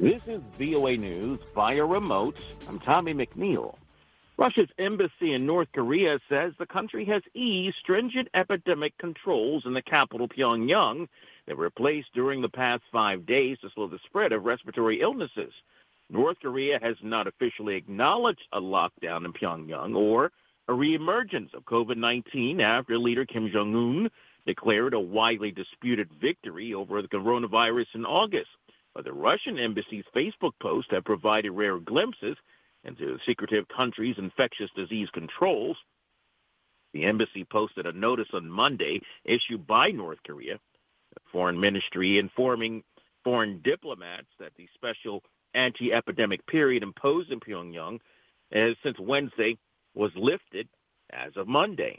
This is VOA News via remote. I'm Tommy McNeil. Russia's embassy in North Korea says the country has eased stringent epidemic controls in the capital, Pyongyang, that were placed during the past 5 days to slow the spread of respiratory illnesses. North Korea has not officially acknowledged a lockdown in Pyongyang or a reemergence of COVID-19 after leader Kim Jong-un declared a widely disputed victory over the coronavirus in August. But the Russian embassy's Facebook posts have provided rare glimpses into the secretive country's infectious disease controls. The embassy posted a notice on Monday issued by North Korea, the foreign ministry, informing foreign diplomats that the special anti-epidemic period imposed in Pyongyang since Wednesday was lifted as of Monday.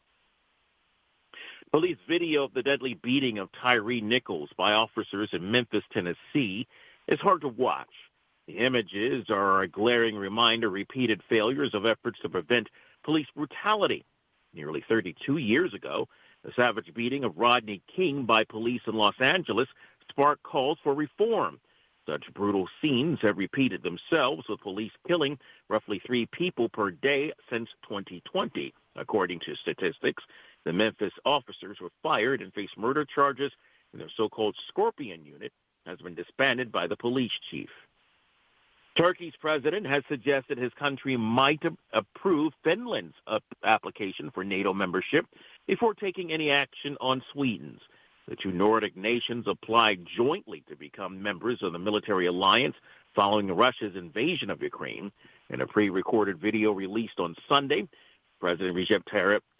Police video of the deadly beating of Tyree Nichols by officers in Memphis, Tennessee, is hard to watch. The images are a glaring reminder of repeated failures of efforts to prevent police brutality. Nearly 32 years ago, the savage beating of Rodney King by police in Los Angeles sparked calls for reform. Such brutal scenes have repeated themselves, with police killing roughly 3 people per day since 2020. According to statistics, the Memphis officers were fired and face murder charges, and their so-called Scorpion unit has been disbanded by the police chief. Turkey's president has suggested his country might approve Finland's application for NATO membership before taking any action on Sweden's. The 2 Nordic nations applied jointly to become members of the military alliance following Russia's invasion of Ukraine. In a pre-recorded video released on Sunday, President Recep Tayyip